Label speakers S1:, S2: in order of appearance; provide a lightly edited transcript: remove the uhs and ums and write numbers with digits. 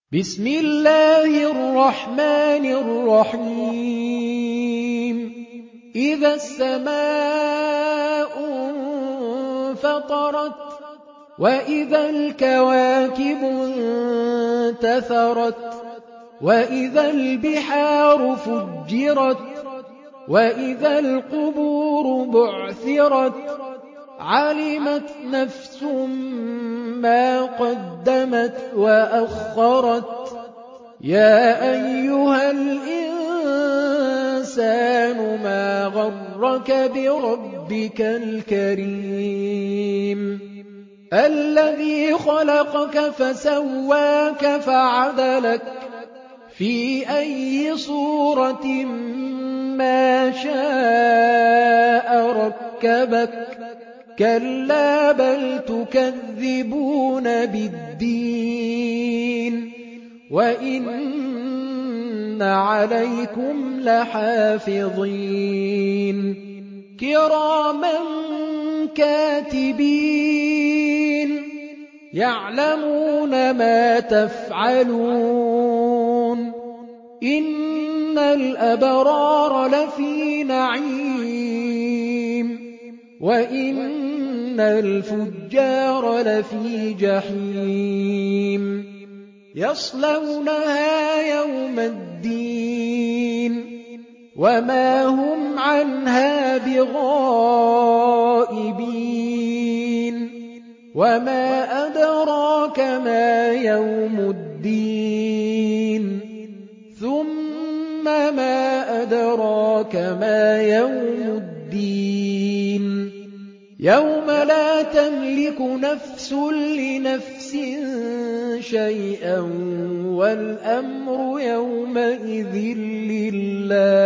S1: بسم الله الرحمن الرحيم إذا السماء انفطرت وإذا الكواكب انتثرت وإذا البحار فجرت وإذا القبور بعثرت علمت نفس ما قدمت وأخرت يا أيها الإنسان ما غرك بربك الكريم الذي خلقك فسواك فعدلك في أي صورة ما شاء ركبك كلا بل تكذبون بالدين وإن عليكم لحافظين كراما كاتبين يعلمون ما تفعلون إن الأبرار لفي نعيم وإن الفجار لفي جحيم يصلونها يوم الدين وما هم عنها بغائبين وما أدراك ما يوم الدين ثم ما أدراك ما يوم الدين يوم لا تملك نفس لنفس شيئا والأمر يومئذ لله